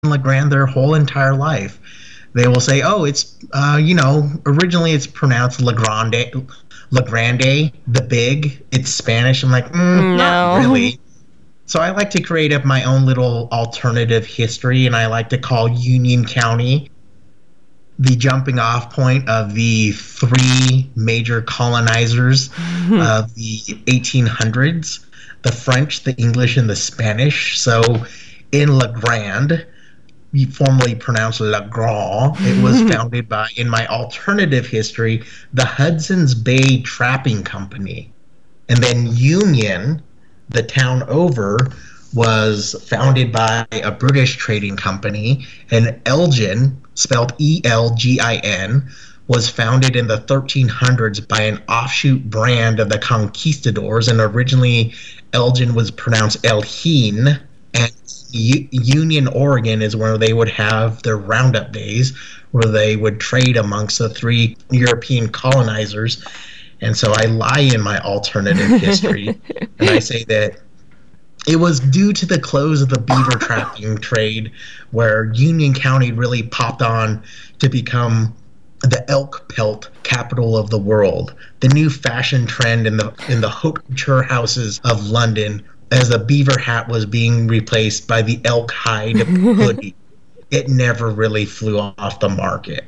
LeGrand their whole entire life. They will say, "Oh, it's originally it's pronounced Legrande, the big. It's Spanish." I'm like, not really. So I like to create up my own little alternative history, and I like to call Union County the jumping off point of the three major colonizers of the 1800s: the French, the English, and the Spanish. So in LeGrand, formerly pronounced Le Grand, it was founded by, in my alternative history, the Hudson's Bay Trapping Company. And then Union, the town over, was founded by a British trading company. And Elgin, spelled Elgin, was founded in the 1300s by an offshoot brand of the conquistadors. And originally, Elgin was pronounced Elgin. And Union, Oregon is where they would have their roundup days, where they would trade amongst the three European colonizers. And so I lie in my alternative history, and I say that it was due to the close of the beaver trapping trade where Union County really popped on to become the elk pelt capital of the world, the new fashion trend in the haute couture houses of London, as the beaver hat was being replaced by the elk hide hoodie. It never really flew off the market.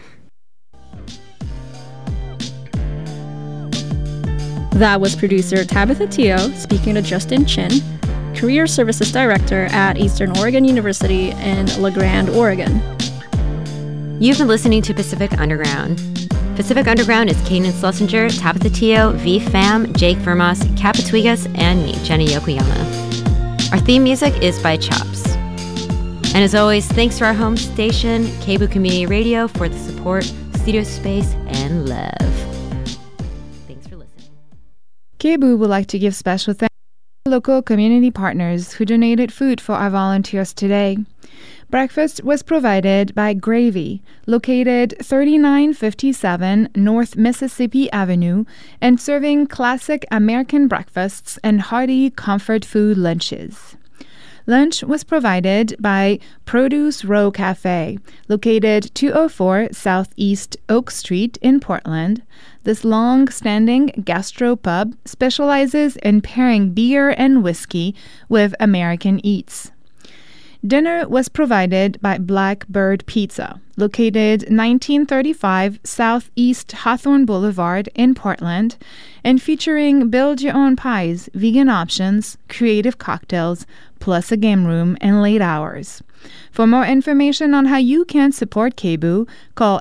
That was producer Tabitha Teo speaking to Justin Chin, Career Services Director at Eastern Oregon University in LeGrand, Oregon. You've been listening to Pacific Underground. Pacific Underground is Cadence Schlesinger, Tabitha Teo, V Fam, Jake Vermas, Capatuigas, and me, Jenny Yokoyama. Our theme music is by Chops. And as always, thanks to our home station, KBOO Community Radio, for the support, studio space, and love. Thanks for listening. KBOO would like to give special thanks to local community partners who donated food for our volunteers today. Breakfast was provided by Gravy, located 3957 North Mississippi Avenue, and serving classic American breakfasts and hearty comfort food lunches. Lunch was provided by Produce Row Cafe, located 204 Southeast Oak Street in Portland. This long-standing gastropub specializes in pairing beer and whiskey with American eats. Dinner was provided by Blackbird Pizza, located 1935 Southeast Hawthorne Boulevard in Portland, and featuring build-your-own pies, vegan options, creative cocktails, plus a game room and late hours. For more information on how you can support KBOO, call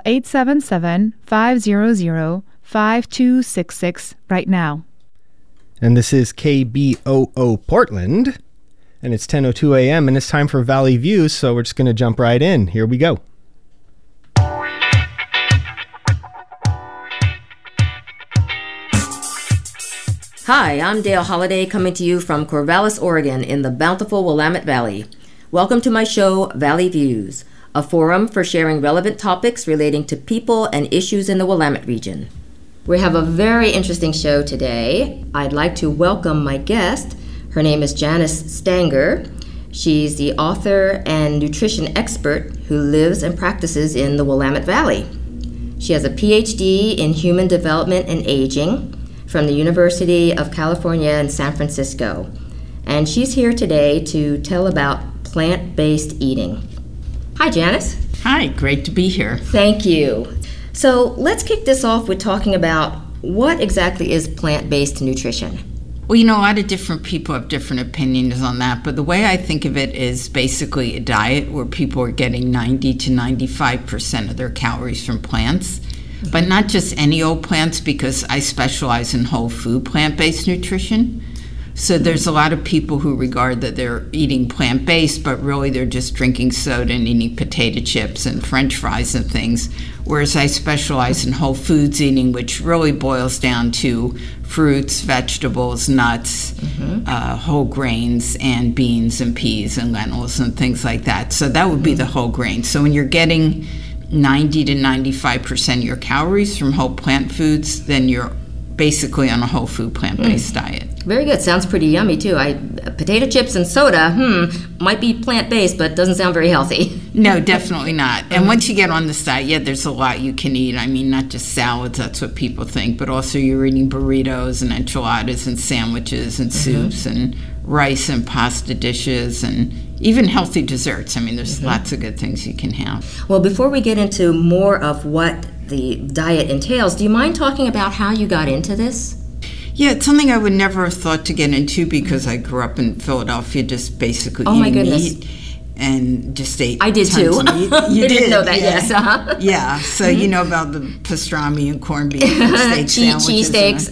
877-500-5266 right now. And this is KBOO Portland. And it's 10:02 a.m. and it's time for Valley Views, so we're just going to jump right in. Here we go. Hi, I'm Dale Holliday coming to you from Corvallis, Oregon in the bountiful Willamette Valley. Welcome to my show, Valley Views, a forum for sharing relevant topics relating to people and issues in the Willamette region. We have a very interesting show today. I'd like to welcome my guest. Her name is Janice Stanger. She's the author and nutrition expert who lives and practices in the Willamette Valley. She has a PhD in human development and aging from the University of California in San Francisco. And she's here today to tell about plant-based eating. Hi, Janice. Hi, great to be here. Thank you. So let's kick this off with talking about what exactly is plant-based nutrition. Well, a lot of different people have different opinions on that, but the way I think of it is basically a diet where people are getting 90 to 95% of their calories from plants, but not just any old plants, because I specialize in whole food plant-based nutrition. So there's a lot of people who regard that they're eating plant-based, but really they're just drinking soda and eating potato chips and French fries and things, whereas I specialize in whole foods eating, which really boils down to fruits, vegetables, nuts, whole grains, and beans and peas and lentils and things like that. So that would be the whole grain. So when you're getting 90 to 95% of your calories from whole plant foods, then you're basically on a whole food plant-based diet. Very good. Sounds pretty yummy too. Potato chips and soda, might be plant-based, but doesn't sound very healthy. No, definitely not. And once you get on this diet, there's a lot you can eat. I mean, not just salads, that's what people think, but also you're eating burritos and enchiladas and sandwiches and soups and rice and pasta dishes and even healthy desserts. I mean, there's lots of good things you can have. Well, before we get into more of what the diet entails, do you mind talking about how you got into this? Yeah, it's something I would never have thought to get into because I grew up in Philadelphia just basically eating meat and just ate I did too. You didn't know that, yeah. Yes. Yeah, so you know about the pastrami and corned beef and steak sandwiches. Cheesesteaks.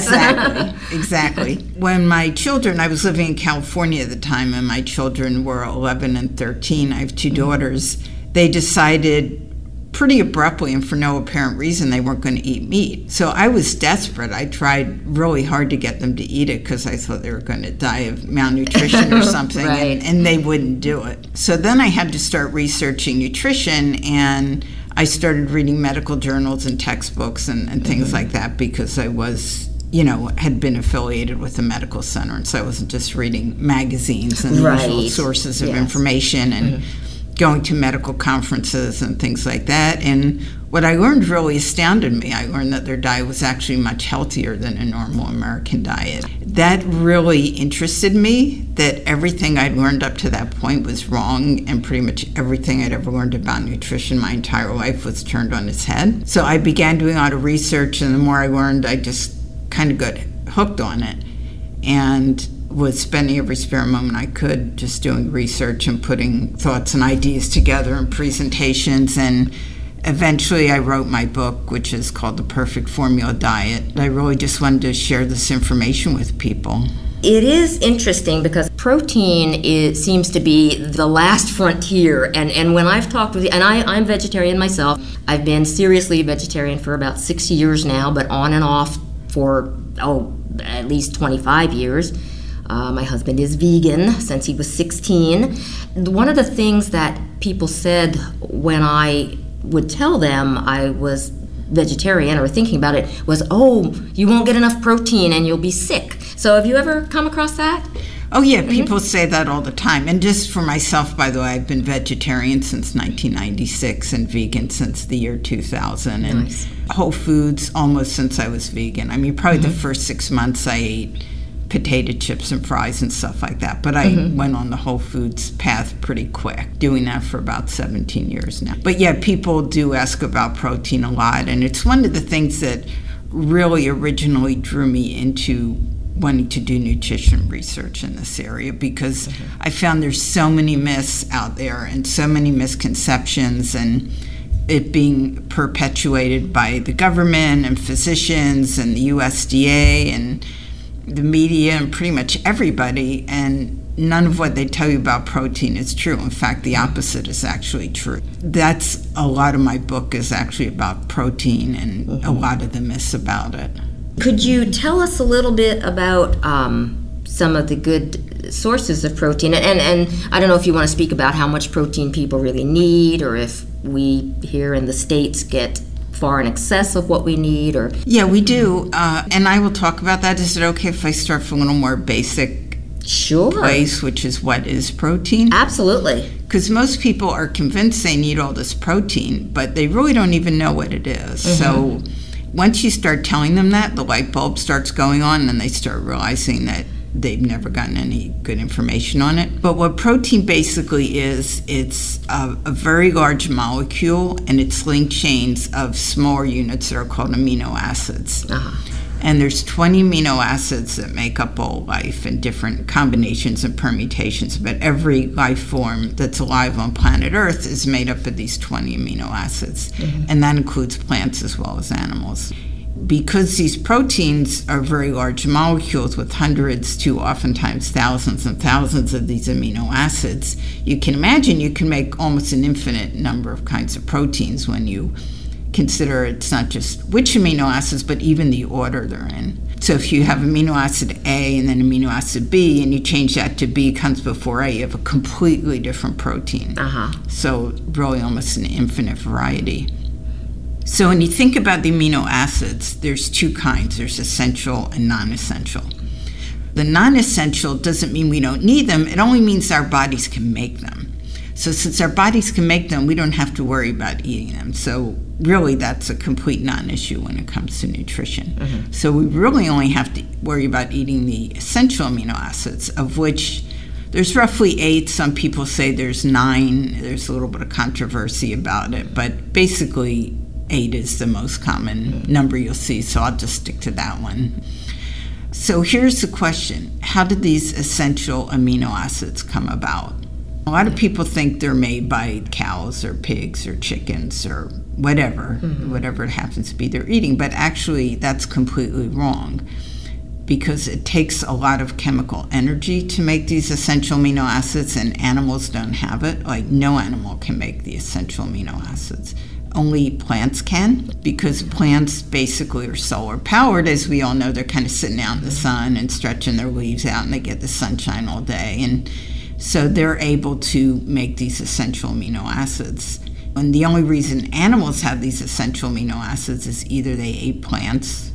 Yes. Exactly. When my children, I was living in California at the time, and my children were 11 and 13. I have two daughters. They decided pretty abruptly and for no apparent reason they weren't going to eat meat. So I was desperate. I tried really hard to get them to eat it because I thought they were going to die of malnutrition or something, right. and they wouldn't do it. So then I had to start researching nutrition, and I started reading medical journals and textbooks and things like that because I was, had been affiliated with a medical center, and so I wasn't just reading magazines and the usual sources of information and going to medical conferences and things like that. And what I learned really astounded me. I learned that their diet was actually much healthier than a normal American diet. That really interested me, that everything I'd learned up to that point was wrong, and pretty much everything I'd ever learned about nutrition my entire life was turned on its head. So I began doing a lot of research, and the more I learned, I just kind of got hooked on it. And was spending every spare moment I could just doing research and putting thoughts and ideas together in presentations. And eventually I wrote my book, which is called The Perfect Formula Diet. I really just wanted to share this information with people. It is interesting because protein seems to be the last frontier. And when I've talked with you, and I'm vegetarian myself, I've been seriously vegetarian for about 6 years now, but on and off for, at least 25 years. My husband is vegan since he was 16. One of the things that people said when I would tell them I was vegetarian or thinking about it was, you won't get enough protein and you'll be sick. So have you ever come across that? Oh, yeah, people say that all the time. And just for myself, by the way, I've been vegetarian since 1996 and vegan since the year 2000. And whole foods almost since I was vegan. I mean, probably the first 6 months I ate potato chips and fries and stuff like that. But I went on the whole foods path pretty quick, doing that for about 17 years now. But yeah, people do ask about protein a lot. And it's one of the things that really originally drew me into wanting to do nutrition research in this area, because I found there's so many myths out there and so many misconceptions, and it being perpetuated by the government and physicians and the USDA and the media and pretty much everybody, and none of what they tell you about protein is true. In fact, the opposite is actually true. That's a lot of my book is actually about protein and a lot of the myths about it. Could you tell us a little bit about some of the good sources of protein? And I don't know if you want to speak about how much protein people really need, or if we here in the States get far in excess of what we need, or... Yeah, we do. And I will talk about that. Is it okay if I start from a little more basic place, which is what is protein? Absolutely. Because most people are convinced they need all this protein, but they really don't even know what it is. So once you start telling them that, the light bulb starts going on, and they start realizing that they've never gotten any good information on it. But what protein basically is, it's a very large molecule, and it's linked chains of smaller units that are called amino acids. And there's 20 amino acids that make up all life in different combinations and permutations. But every life form that's alive on planet Earth is made up of these 20 amino acids. And that includes plants as well as animals. Because these proteins are very large molecules with hundreds to oftentimes thousands and thousands of these amino acids, you can imagine you can make almost an infinite number of kinds of proteins when you consider it's not just which amino acids, but even the order they're in. So if you have amino acid A and then amino acid B, and you change that to B comes before A, you have a completely different protein. So really almost an infinite variety. So when you think about the amino acids, there's two kinds. There's essential and non-essential. The non-essential doesn't mean we don't need them. It only means our bodies can make them. So since our bodies can make them, we don't have to worry about eating them. So really, that's a complete non-issue when it comes to nutrition. Mm-hmm. So we really only have to worry about eating the essential amino acids, of which there's roughly 8. Some people say there's 9. There's a little bit of controversy about it, but basically 8 is the most common number you'll see, so I'll just stick to that one. So here's the question. How did these essential amino acids come about? A lot of people think they're made by cows or pigs or chickens or whatever it happens to be they're eating, but actually that's completely wrong, because it takes a lot of chemical energy to make these essential amino acids, and animals don't have it. Like, no animal can make the essential amino acids. Only plants can, because plants basically are solar powered. As we all know, they're kind of sitting out in the sun and stretching their leaves out, and they get the sunshine all day. And so they're able to make these essential amino acids. And the only reason animals have these essential amino acids is either they ate plants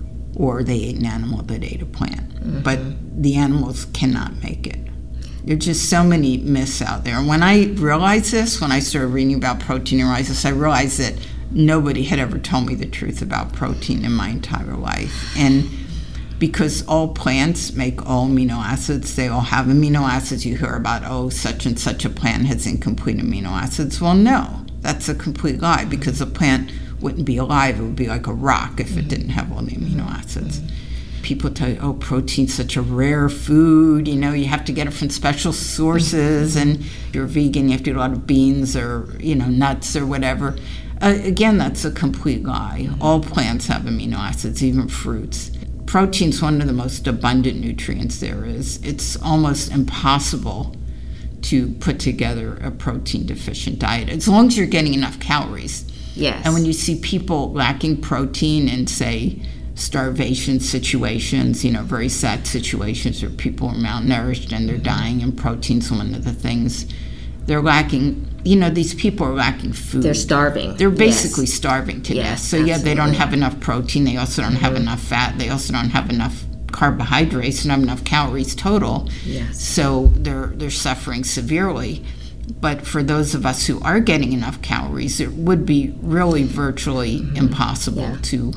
or they ate an animal that ate a plant. Mm-hmm. But the animals cannot make it. There are just so many myths out there. And when I realized this, when I started reading about protein and rises, I realized that nobody had ever told me the truth about protein in my entire life. And because all plants make all amino acids, they all have amino acids. You hear about, oh, such and such a plant has incomplete amino acids. Well, no, that's a complete lie, because a plant wouldn't be alive. It would be like a rock if it didn't have all the amino acids. People tell you, oh, protein's such a rare food, you have to get it from special sources, and if you're vegan, you have to eat a lot of beans or, nuts or whatever. Again, that's a complete lie. All plants have amino acids, even fruits. Protein's one of the most abundant nutrients there is. It's almost impossible to put together a protein-deficient diet, as long as you're getting enough calories. Yes. And when you see people lacking protein in, say, starvation situations, very sad situations where people are malnourished and they're dying, and protein's one of the things they're lacking. These people are lacking food. They're starving. They're basically starving to death. So absolutely. They don't have enough protein. They also don't have enough fat. They also don't have enough carbohydrates and have enough calories total. Yes. So they're suffering severely. But for those of us who are getting enough calories, it would be really virtually impossible to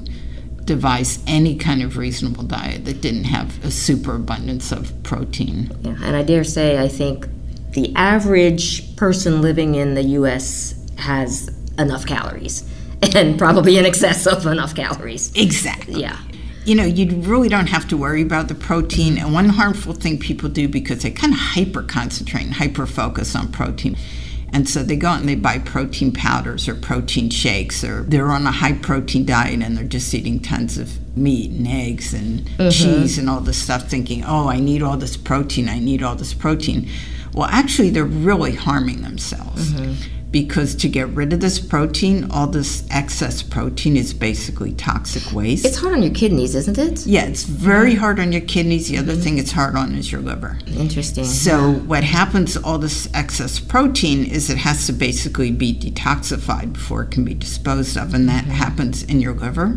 devise any kind of reasonable diet that didn't have a superabundance of protein. Yeah, and I dare say, I think the average person living in the U.S. has enough calories, and probably in excess of enough calories. Exactly. Yeah. You really don't have to worry about the protein. And one harmful thing people do, because they kind of hyper-concentrate and hyper-focus on protein, and so they go out and they buy protein powders or protein shakes, or they're on a high-protein diet and they're just eating tons of meat and eggs and cheese and all this stuff, thinking, oh, I need all this protein, I need all this protein. Well, actually, they're really harming themselves. Because to get rid of this protein, all this excess protein is basically toxic waste. It's hard on your kidneys, isn't it? Yeah, it's very hard on your kidneys. The other thing it's hard on is your liver. Interesting. So what happens to all this excess protein is it has to basically be detoxified before it can be disposed of, and that happens in your liver.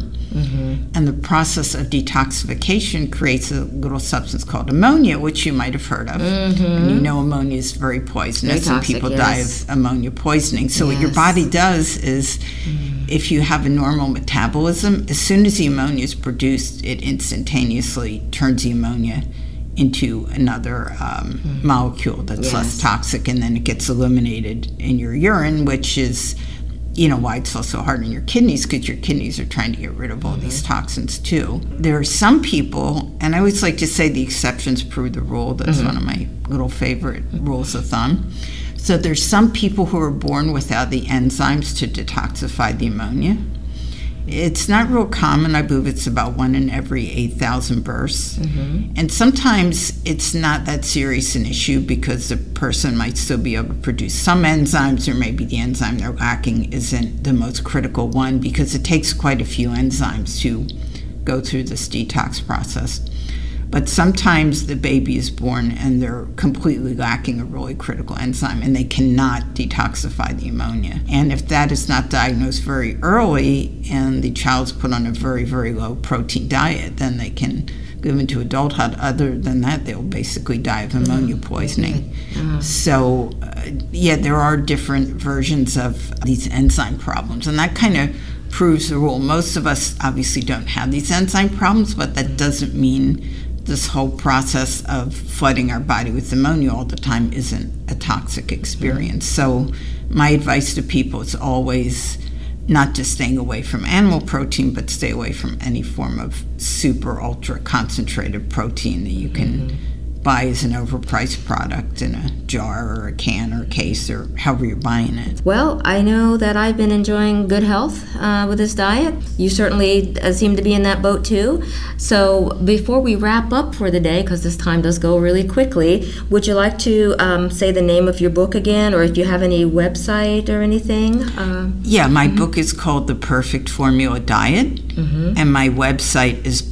And the process of detoxification creates a little substance called ammonia, which you might have heard of. And ammonia is very poisonous, very toxic, and people die of ammonia poisoning. So what your body does is, if you have a normal metabolism, as soon as the ammonia is produced, it instantaneously turns the ammonia into another molecule that's less toxic, and then it gets eliminated in your urine, which is why it's also hard on your kidneys, because your kidneys are trying to get rid of all these toxins too. There are some people, and I always like to say the exceptions prove the rule. That's one of my little favorite rules of thumb. So there's some people who are born without the enzymes to detoxify the ammonia. It's not real common. I believe it's about 1 in every 8,000 births. And sometimes it's not that serious an issue, because the person might still be able to produce some enzymes, or maybe the enzyme they're lacking isn't the most critical one, because it takes quite a few enzymes to go through this detox process. But sometimes the baby is born and they're completely lacking a really critical enzyme and they cannot detoxify the ammonia. And if that is not diagnosed very early and the child's put on a very, very low protein diet, then they can go into adulthood. Other than that, they'll basically die of ammonia poisoning. So, there are different versions of these enzyme problems. And that kind of proves the rule. Most of us obviously don't have these enzyme problems, but that doesn't mean this whole process of flooding our body with ammonia all the time isn't a toxic experience. So my advice to people is always not just staying away from animal protein, but stay away from any form of super ultra concentrated protein that you can buy as an overpriced product in a jar or a can or a case or however you're buying it. Well, I know that I've been enjoying good health with this diet. You certainly seem to be in that boat too. So before we wrap up for the day, because this time does go really quickly, would you like to say the name of your book again, or if you have any website or anything? My book is called The Perfect Formula Diet, and my website is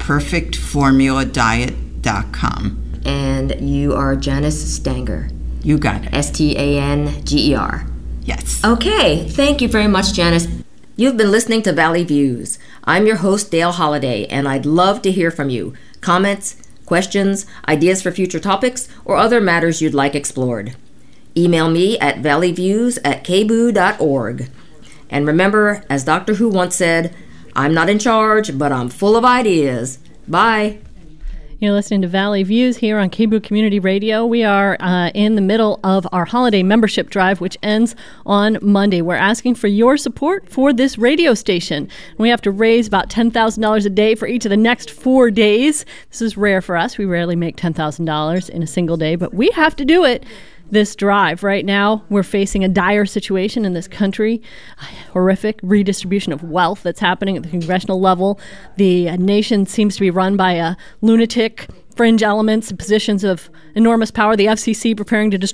perfectformuladiet.com. And you are Janice Stanger. You got it. Stanger. Yes. Okay, thank you very much, Janice. You've been listening to Valley Views. I'm your host, Dale Holliday, and I'd love to hear from you. Comments, questions, ideas for future topics, or other matters you'd like explored. Email me at valleyviews@kboo.org. And remember, as Doctor Who once said, I'm not in charge, but I'm full of ideas. Bye. You're listening to Valley Views here on KBOO Community Radio. We are in the middle of our holiday membership drive, which ends on Monday. We're asking for your support for this radio station. We have to raise about $10,000 a day for each of the next 4 days. This is rare for us. We rarely make $10,000 in a single day, but we have to do it. This drive. Right now, we're facing a dire situation in this country, a horrific redistribution of wealth that's happening at the congressional level. The nation seems to be run by a lunatic, fringe elements, positions of enormous power, the FCC preparing to destroy